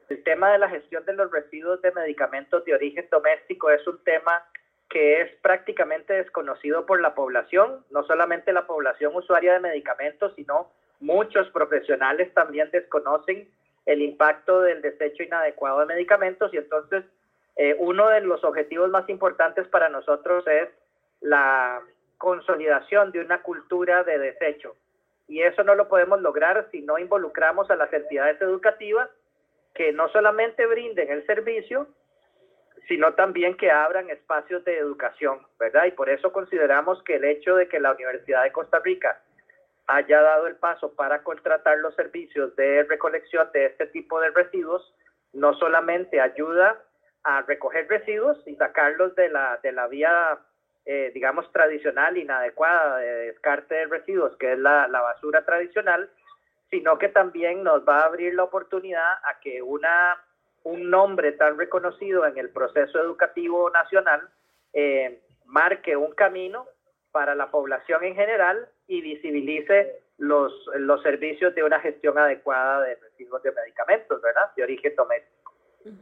El tema de la gestión de los residuos de medicamentos de origen doméstico es un tema que es prácticamente desconocido por la población, no solamente la población usuaria de medicamentos, sino muchos profesionales también desconocen el impacto del desecho inadecuado de medicamentos y entonces uno de los objetivos más importantes para nosotros es la consolidación de una cultura de desecho y eso no lo podemos lograr si no involucramos a las entidades educativas que no solamente brinden el servicio, sino también que abran espacios de educación, ¿verdad? Y por eso consideramos que el hecho de que la Universidad de Costa Rica haya dado el paso para contratar los servicios de recolección de este tipo de residuos, no solamente ayuda a recoger residuos y sacarlos de la vía, digamos, tradicional, inadecuada de descarte de residuos, que es la basura tradicional, sino que también nos va a abrir la oportunidad a que un nombre tan reconocido en el proceso educativo nacional marque un camino para la población en general y visibilice los servicios de una gestión adecuada de residuos de medicamentos, ¿verdad? De origen doméstico.